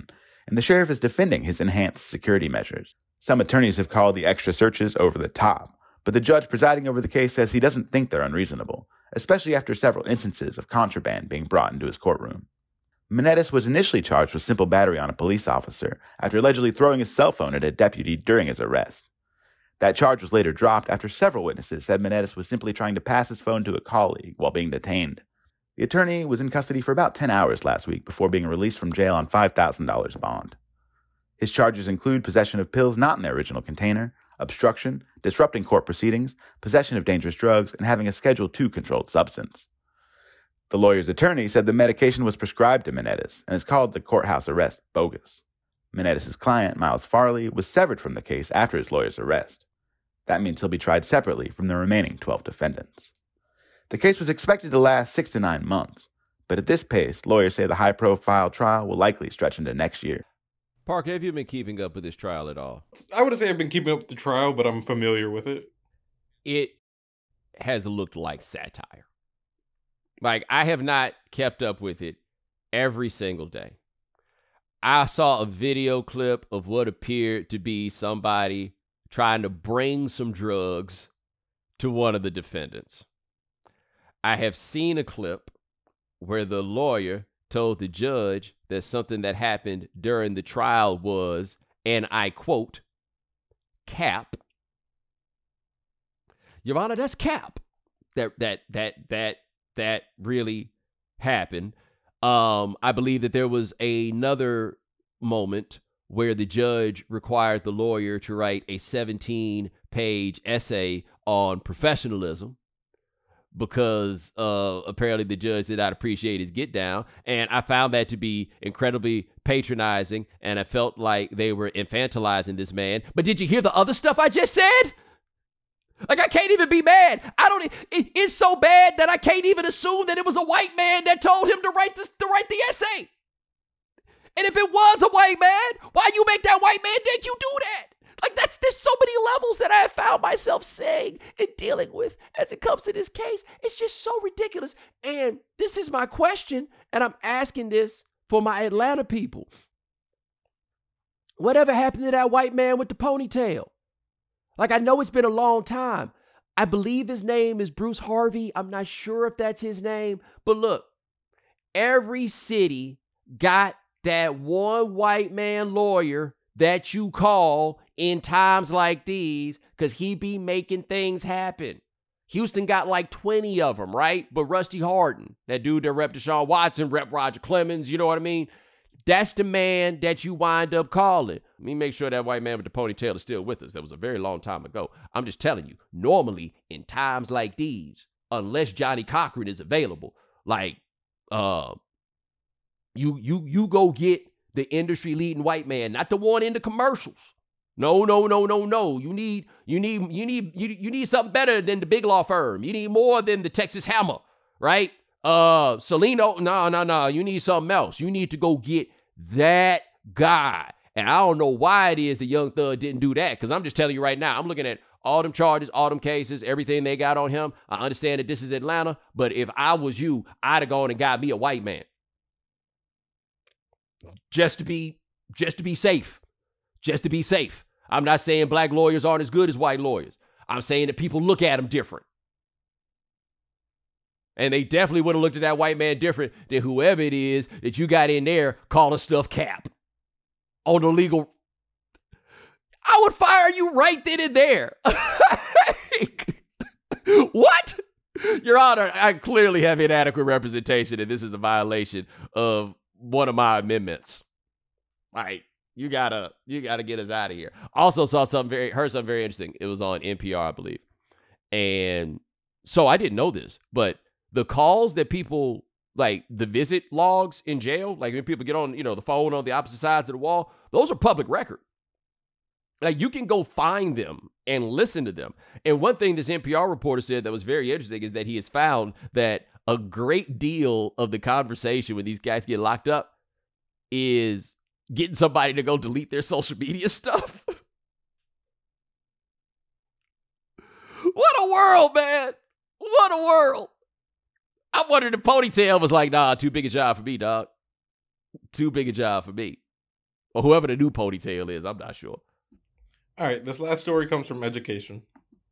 and the sheriff is defending his enhanced security measures. Some attorneys have called the extra searches over the top, but the judge presiding over the case says he doesn't think they're unreasonable, especially after several instances of contraband being brought into his courtroom. Menendez was initially charged with simple battery on a police officer after allegedly throwing his cell phone at a deputy during his arrest. That charge was later dropped after several witnesses said Menendez was simply trying to pass his phone to a colleague while being detained. The attorney was in custody for about ten hours last week before being released from jail on five thousand dollars bond. His charges include possession of pills not in their original container, obstruction, disrupting court proceedings, possession of dangerous drugs, and having a Schedule two controlled substance. The lawyer's attorney said the medication was prescribed to Menendez and has called the courthouse arrest bogus. Menendez's client, Miles Farley, was severed from the case after his lawyer's arrest. That means he'll be tried separately from the remaining twelve defendants. The case was expected to last six to nine months, but at this pace, lawyers say the high-profile trial will likely stretch into next year. Parker, have you been keeping up with this trial at all? I wouldn't say I've been keeping up with the trial, but I'm familiar with it. It has looked like satire. Like, I have not kept up with it every single day. I saw a video clip of what appeared to be somebody trying to bring some drugs to one of the defendants. I have seen a clip where the lawyer told the judge that something that happened during the trial was, and I quote, cap. Your Honor, that's cap. That that that that that really happened. Um, I believe that there was another moment where the judge required the lawyer to write a seventeen-page essay on professionalism, because uh, apparently the judge did not appreciate his get down. And I found that to be incredibly patronizing, and I felt like they were infantilizing this man. But did you hear the other stuff I just said? Like, I can't even be mad. I don't, it, it's so bad that I can't even assume that it was a white man that told him to write this, to write the essay. And if it was a white man, why you make that white man think you do that? Like, that's, there's so many levels that I have found myself saying and dealing with as it comes to this case. It's just so ridiculous. And this is my question, and I'm asking this for my Atlanta people. Whatever happened to that white man with the ponytail? Like, I know it's been a long time. I believe his name is Bruce Harvey. I'm not sure if that's his name. But look, every city got that one white man lawyer that you call in times like these, because he be making things happen. Houston got like twenty of them, right? But Rusty Hardin, that dude that rep Deshaun Watson, rep Roger Clemens, you know what I mean? That's the man that you wind up calling. Let me make sure that white man with the ponytail is still with us. That was a very long time ago. I'm just telling you, normally in times like these, unless Johnny Cochran is available, like, uh, you you you go get the industry leading white man, not the one in the commercials. No, no, no, no, no. You need you need you need you, you need something better than the big law firm. You need more than the Texas Hammer, right? Uh, Salino, no, no, no. You need something else. You need to go get that guy. And I don't know why it is the Young Thug didn't do that, because I'm just telling you right now, I'm looking at all them charges, all them cases, everything they got on him. I understand that this is Atlanta, but if I was you, I'd have gone and got me a white man. Just to be, just to be safe. Just to be safe. I'm not saying black lawyers aren't as good as white lawyers. I'm saying that people look at them different. And they definitely would have looked at that white man different than whoever it is that you got in there calling stuff cap. On the legal. I would fire you right then and there. What? Your Honor, I clearly have inadequate representation, and this is a violation of one of my amendments. Like, you gotta, you gotta get us out of here. Also saw something very, heard something very interesting. It was on N P R, I believe. And so I didn't know this, but the calls that people, like the visit logs in jail, like when people get on, you know, the phone on the opposite sides of the wall, those are public record. Like, you can go find them and listen to them. And one thing this N P R reporter said that was very interesting is that he has found that a great deal of the conversation when these guys get locked up is getting somebody to go delete their social media stuff. What a world, man. What a world. I wondered if Ponytail was like, nah, too big a job for me, dog. Too big a job for me. or whoever the new ponytail is. I'm not sure. All right, this last story comes from Education.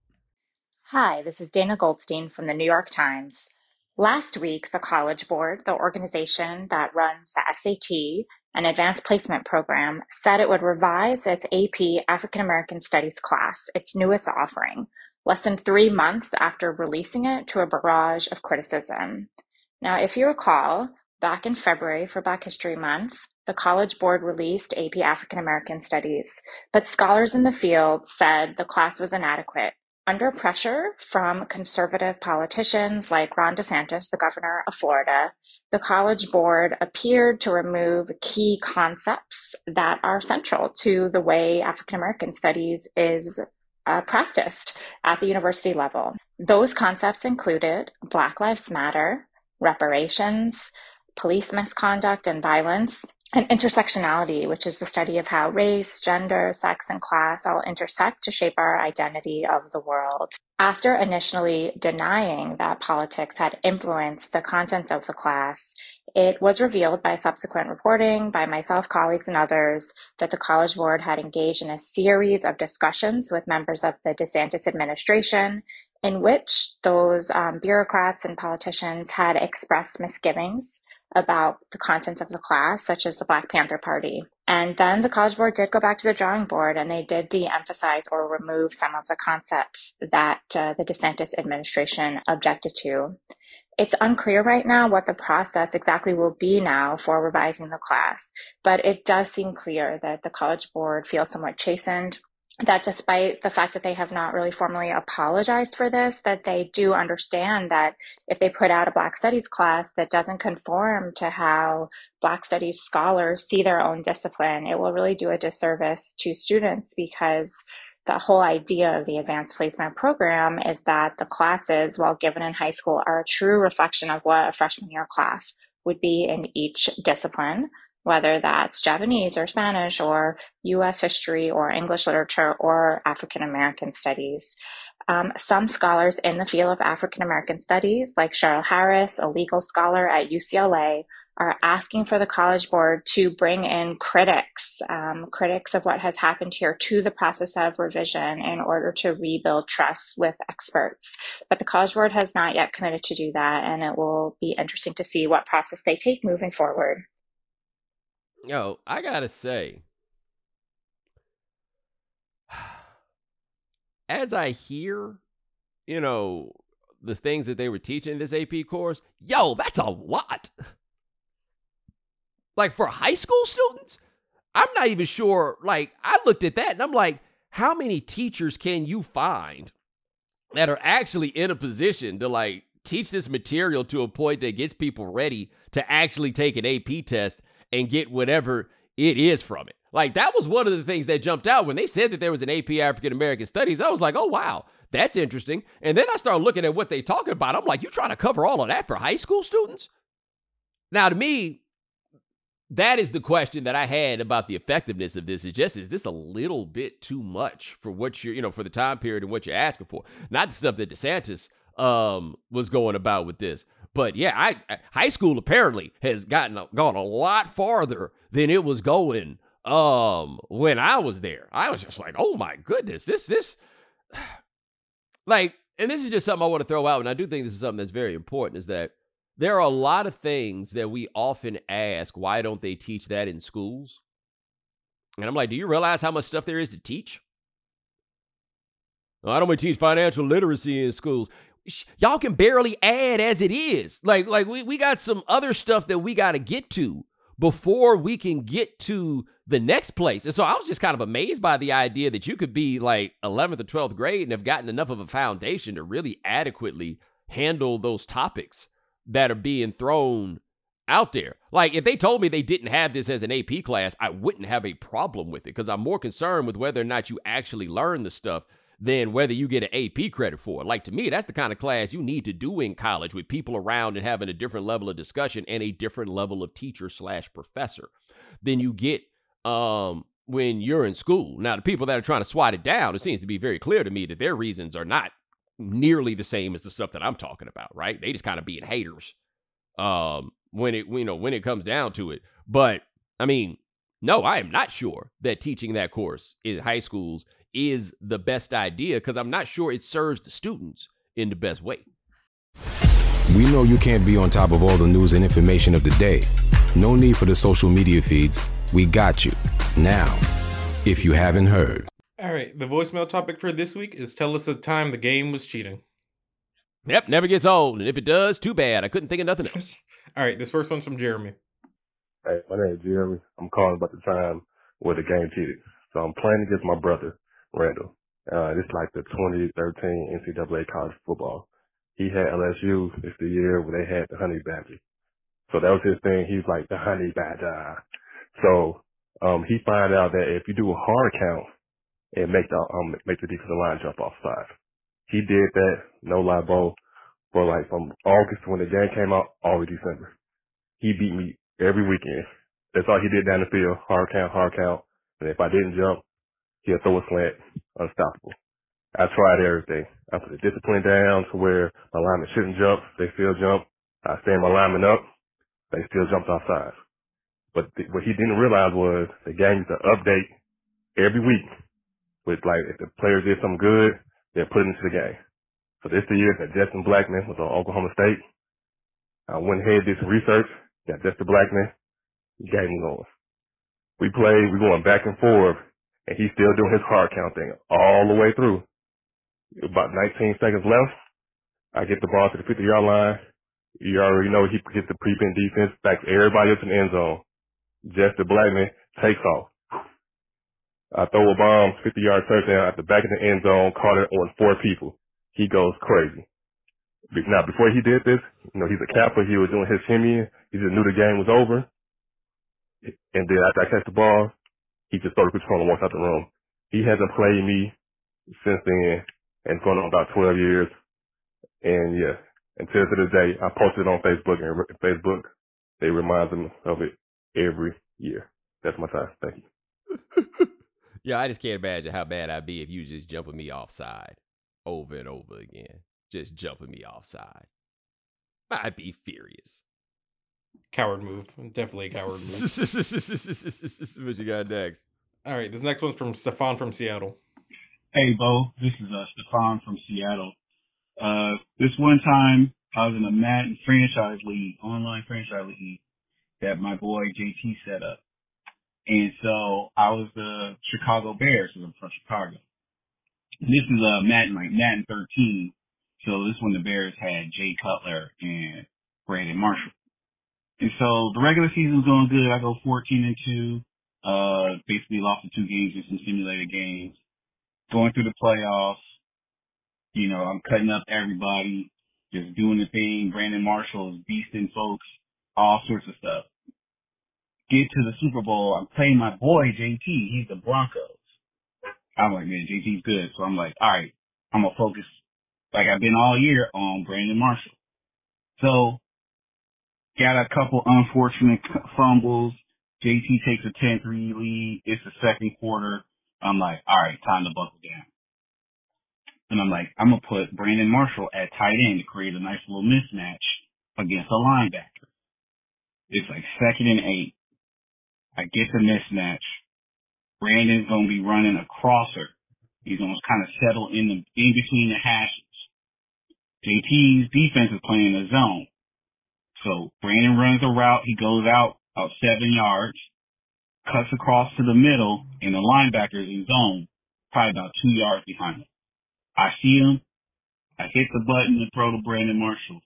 Hi, this is Dana Goldstein from the New York Times. Last week, the College Board, the organization that runs the S A T and Advanced Placement Program, said it would revise its A P African American Studies class, its newest offering, less than three months after releasing it to a barrage of criticism. Now, if you recall, back in February for Black History Month, the College Board released A P African American Studies, but scholars in the field said the class was inadequate. Under pressure from conservative politicians like Ron DeSantis, the governor of Florida, the College Board appeared to remove key concepts that are central to the way African American studies is uh, practiced at the university level. Those concepts included Black Lives Matter, reparations, police misconduct and violence, and intersectionality, which is the study of how race, gender, sex, and class all intersect to shape our identity of the world. After initially denying that politics had influenced the content of the class, it was revealed by subsequent reporting by myself, colleagues, and others that the College Board had engaged in a series of discussions with members of the DeSantis administration in which those um, bureaucrats and politicians had expressed misgivings about the contents of the class, such as the Black Panther Party. And then the College Board did go back to the drawing board and they did de-emphasize or remove some of the concepts that uh, the DeSantis administration objected to. It's unclear right now what the process exactly will be now for revising the class, but it does seem clear that the College Board feels somewhat chastened, that despite the fact that they have not really formally apologized for this, that they do understand that if they put out a Black Studies class that doesn't conform to how Black Studies scholars see their own discipline, it will really do a disservice to students, because the whole idea of the Advanced Placement Program is that the classes, while given in high school, are a true reflection of what a freshman year class would be in each discipline, whether that's Japanese or Spanish or U S history or English literature or African American studies. Um, some scholars in the field of African American studies, like Cheryl Harris, a legal scholar at U C L A, are asking for the College Board to bring in critics, um, critics of what has happened here to the process of revision in order to rebuild trust with experts. But the College Board has not yet committed to do that, and it will be interesting to see what process they take moving forward. Yo, I gotta say, as I hear, you know, the things that they were teaching in this A P course, yo, that's a lot. Like, for high school students, I'm not even sure. Like, I looked at that and I'm like, how many teachers can you find that are actually in a position to, like, teach this material to a point that gets people ready to actually take an A P test and get whatever it is from it? Like, that was one of the things that jumped out when they said that there was an A P African American Studies. I was like, oh, wow, that's interesting. And then I started looking at what they talking about. I'm like, you trying to cover all of that for high school students? Now, to me, that is the question that I had about the effectiveness of this. Is just, is this a little bit too much for what you're, you know, for the time period and what you're asking for? Not the stuff that DeSantis um, was going about with this. But yeah, I, I high school apparently has gotten gone a lot farther than it was going um, when I was there. I was just like, oh my goodness, this, this, like, and this is just something I want to throw out. And I do think this is something that's very important, is that there are a lot of things that we often ask, why don't they teach that in schools? And I'm like, do you realize how much stuff there is to teach? Well, I don't want to teach financial literacy in schools. Y'all can barely add as it is. Like, like we, we got some other stuff that we got to get to before we can get to the next place. And so I was just kind of amazed by the idea that you could be like eleventh or twelfth grade and have gotten enough of a foundation to really adequately handle those topics that are being thrown out there. Like, if they told me they didn't have this as an A P class, I wouldn't have a problem with it, because I'm more concerned with whether or not you actually learn the stuff than whether you get an A P credit for it. Like, to me, that's the kind of class you need to do in college, with people around and having a different level of discussion and a different level of teacher slash professor than you get um, when you're in school. Now, the people that are trying to swat it down, it seems to be very clear to me that their reasons are not nearly the same as the stuff that I'm talking about, right? They just kind of being haters um, when it, you know, when it comes down to it. But I mean, No, I am not sure that teaching that course in high schools is the best idea because I'm not sure it serves the students in the best way. We know you can't be on top of all the news and information of the day. No need for the social media feeds. We got you. Now, if you haven't heard. All right, the voicemail topic for this week is tell us a time the game was cheating. Yep, never gets old. And if it does, too bad. I couldn't think of nothing else. All right, this first one's from Jeremy. Hey, my name is Jeremy. I'm calling about the time where the game cheated. So I'm playing against my brother, Randall. Uh, this is like the twenty thirteen N C double A college football. He had L S U. It's the year where they had the Honey Badger. So that was his thing. He's like the Honey Badger. So um, he found out that if you do a hard count, it make the um make the defensive line jump off five. He did that, no lie, Bo, for like from August when the game came out all of December. He beat me every weekend. That's all he did down the field, hard count, hard count. And if I didn't jump, he'll throw a slant, unstoppable. I tried everything. I put the discipline down to where my linemen shouldn't jump. They still jump. I stand my linemen up. They still jumped off sides. But th- what he didn't realize was the game used to update every week with like if the players did something good, they'll put it into the game. So this the year that Justin Blackman was on Oklahoma State. I went ahead, did some research, got Justin Blackman, game was on. We played, we going back and forth, and he's still doing his hard count thing all the way through. About nineteen seconds left. I get the ball to the fifty-yard line. You already know he gets the prevent defense, backs everybody up in the end zone. Justin Blackman takes off. I throw a bomb, fifty-yard touchdown at the back of the end zone, caught it on four people. He goes crazy. Now, before he did this, you know, he's a capper. He was doing his shimmy. He just knew the game was over. And then after I catch the ball, he just started control and walked out the room. He hasn't played me since then, and it's going on about twelve years. And yeah, until to this day, I posted it on Facebook, and Facebook, they remind them of it every year. That's my time. Thank you. Yeah, I just can't imagine how bad I'd be if you just jumping me offside over and over again. Just jumping me offside. I'd be furious. Coward move. Definitely a coward move. What you got next? All right, this next one's from Stefan from Seattle. Hey, Bo. This is uh, Stefan from Seattle. Uh, this one time, I was in a Madden franchise league, online franchise league, that my boy J T set up. And so I was the Chicago Bears, because I'm from Chicago. And this is uh, Madden, like Madden thirteen. So this one the Bears had Jay Cutler and Brandon Marshall. And so the regular season's going good. I go fourteen and two. Uh, basically lost the two games in some simulated games. Going through the playoffs. You know, I'm cutting up everybody, just doing the thing. Brandon Marshall is beasting folks, all sorts of stuff. Get to the Super Bowl, I'm playing my boy J T. He's the Broncos. I'm like, man, J T's good. So I'm like, all right, I'm gonna focus, like I've been all year, on Brandon Marshall. So got a couple unfortunate fumbles. J T takes a ten three lead. It's the second quarter. I'm like, all right, time to buckle down. And I'm like, I'm gonna put Brandon Marshall at tight end to create a nice little mismatch against a linebacker. It's like second and eight. I get the mismatch. Brandon's going to be running a crosser. He's going to kind of settle in the in between the hashes. J T's defense is playing a zone. So Brandon runs a route. He goes out about seven yards, cuts across to the middle, and the linebacker's in zone, probably about two yards behind him. I see him. I hit the button to throw to Brandon Marshall.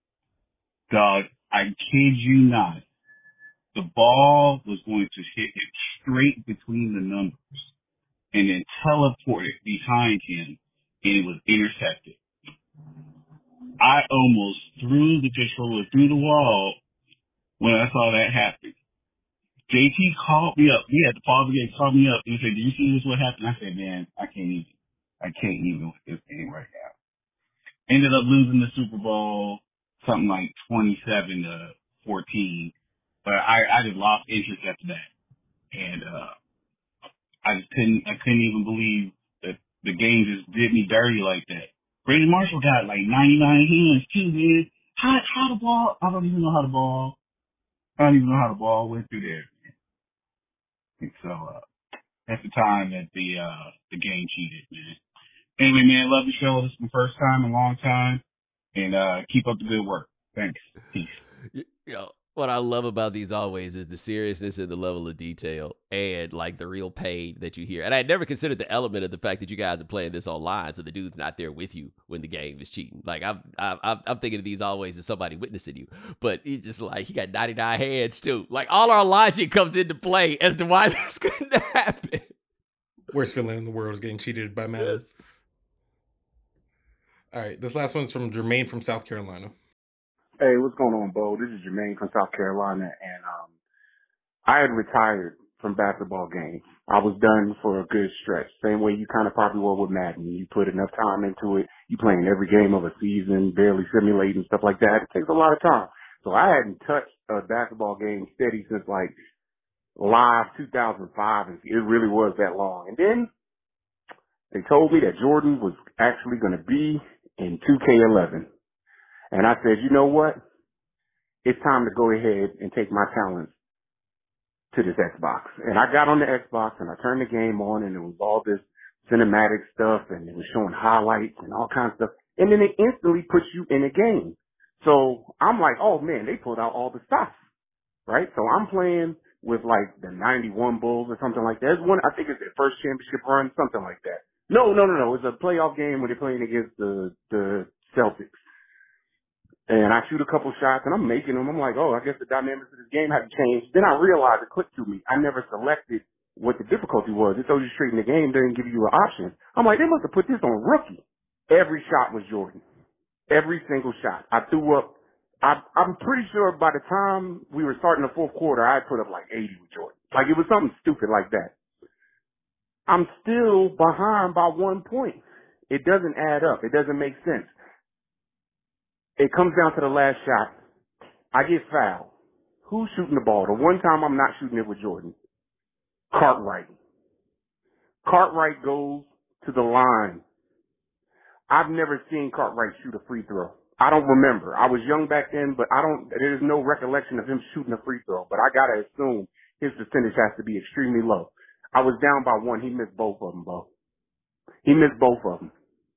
Dog, I kid you not. The ball was going to hit him straight between the numbers and then teleported behind him, and it was intercepted. I almost threw the controller through the wall when I saw that happen. J T called me up. He had to pause the game, called me up, and he said, "Do you see this? What happened?" I said, "Man, I can't even. I can't even with this game right now." Ended up losing the Super Bowl, something like twenty-seven to fourteen. But I, I just lost interest after that. And, uh, I just couldn't, I couldn't even believe that the game just did me dirty like that. Brandon Marshall got like ninety-nine hands too, man. How, how the ball, I don't even know how the ball, I don't even know how the ball went through there. And so uh, that's the time that the uh, the game cheated, man. Anyway, man, love the show. This is my first time in a long time. And uh, keep up the good work. Thanks. Peace. You know, what I love about these always is the seriousness and the level of detail and like the real pain that you hear. And I had never considered the element of the fact that you guys are playing this online, so the dude's not there with you when the game is cheating. Like I'm, I'm, I'm thinking of these always as somebody witnessing you, but he's just like he got ninety-nine hands too. Like all our logic comes into play as to why this couldn't happen. Worst feeling in the world is getting cheated by Madden. Yes. All right, this last one's from Jermaine from South Carolina. Hey, what's going on, Bo? This is Jermaine from South Carolina, and um, I had retired from basketball games. I was done for a good stretch. Same way you kind of probably were with Madden. You put enough time into it. You playing every game of a season, barely simulating, stuff like that. It takes a lot of time. So I hadn't touched a basketball game steady since like live two thousand five, and it really was that long. And then they told me that Jordan was actually going to be in two K eleven. And I said, you know what? It's time to go ahead and take my talents to this Xbox. And I got on the Xbox and I turned the game on and it was all this cinematic stuff and it was showing highlights and all kinds of stuff. And then it instantly puts you in a game. So I'm like, oh man, they pulled out all the stuff, right? So I'm playing with like the ninety-one Bulls or something like that. It's one, I think it's their first championship run, something like that. No, no, no, no. It's a playoff game where they're playing against the, the Celtics. And I shoot a couple shots and I'm making them. I'm like, oh, I guess the dynamics of this game haven't changed. Then I realized it clicked to me. I never selected what the difficulty was. It told you straight in the game, didn't give you an option. I'm like, they must have put this on rookie. Every shot was Jordan. Every single shot. I threw up. I, I'm pretty sure by the time we were starting the fourth quarter, I had put up like eighty with Jordan. Like it was something stupid like that. I'm still behind by one point. It doesn't add up. It doesn't make sense. It comes down to the last shot. I get fouled. Who's shooting the ball? The one time I'm not shooting it with Jordan. Cartwright. Cartwright goes to the line. I've never seen Cartwright shoot a free throw. I don't remember. I was young back then, but I don't, there's no recollection of him shooting a free throw. But I gotta assume his percentage has to be extremely low. I was down by one. He missed both of them, Bo. He missed both of them.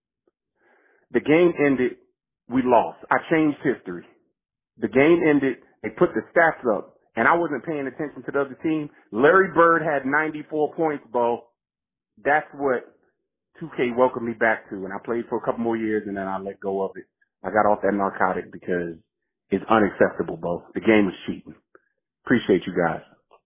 The game ended. We lost. I changed history. The game ended. They put the stats up, and I wasn't paying attention to the other team. Larry Bird had ninety-four points, Bo. That's what two K welcomed me back to, and I played for a couple more years, and then I let go of it. I got off that narcotic because it's unacceptable, Bo. The game was cheating. Appreciate you guys.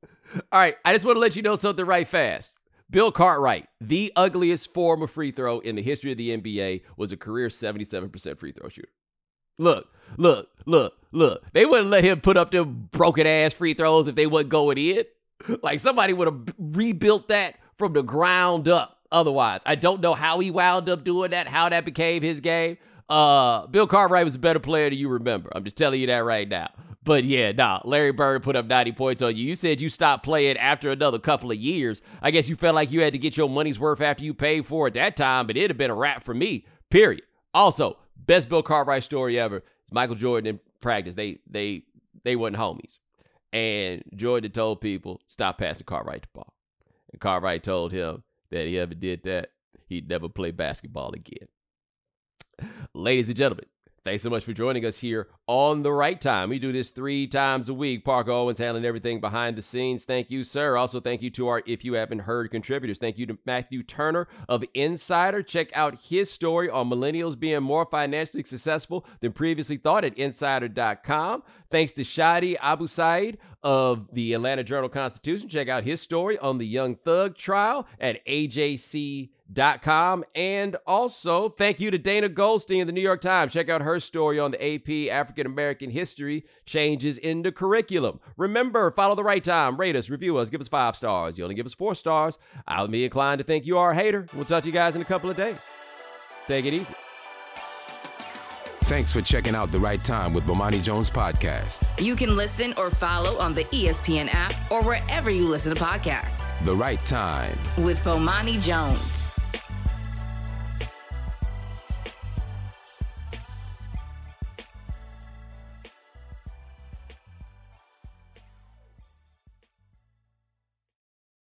All right, I just want to let you know something right fast. Bill Cartwright, the ugliest form of free throw in the history of the N B A, was a career seventy-seven percent free throw shooter. Look, look, look, look. They wouldn't let him put up them broken-ass free throws if they wasn't going in. Like, somebody would have rebuilt that from the ground up otherwise. I don't know how he wound up doing that, how that became his game. Uh, Bill Cartwright was a better player than you remember. I'm just telling you that right now. But yeah, nah, Larry Bird put up ninety points on you. You said you stopped playing after another couple of years. I guess you felt like you had to get your money's worth after you paid for it that time, but it'd have been a wrap for me, period. Also, best Bill Cartwright story ever is Michael Jordan in practice. They they they wasn't homies. And Jordan told people, stop passing Cartwright the ball. And Cartwright told him that if he ever did that, he'd never play basketball again. Ladies and gentlemen, thanks so much for joining us here on The Right Time. We do this three times a week. Parker Owens handling everything behind the scenes. Thank you, sir. Also, thank you to our If You Haven't Heard contributors. Thank you to Matthew Turner of Insider. Check out his story on millennials being more financially successful than previously thought at insider dot com. Thanks to Shadi Abu Said of the Atlanta Journal-Constitution. Check out his story on the Young Thug trial at A J C dot com. And also, thank you to Dana Goldstein of the New York Times. Check out her story on the A P African American History Changes in the Curriculum. Remember, follow The Right Time. Rate us, review us, give us five stars. You only give us four stars, I'll be inclined to think you are a hater. We'll talk to you guys in a couple of days. Take it easy. Thanks for checking out The Right Time with Bomani Jones podcast. You can listen or follow on the E S P N app or wherever you listen to podcasts. The Right Time with Bomani Jones.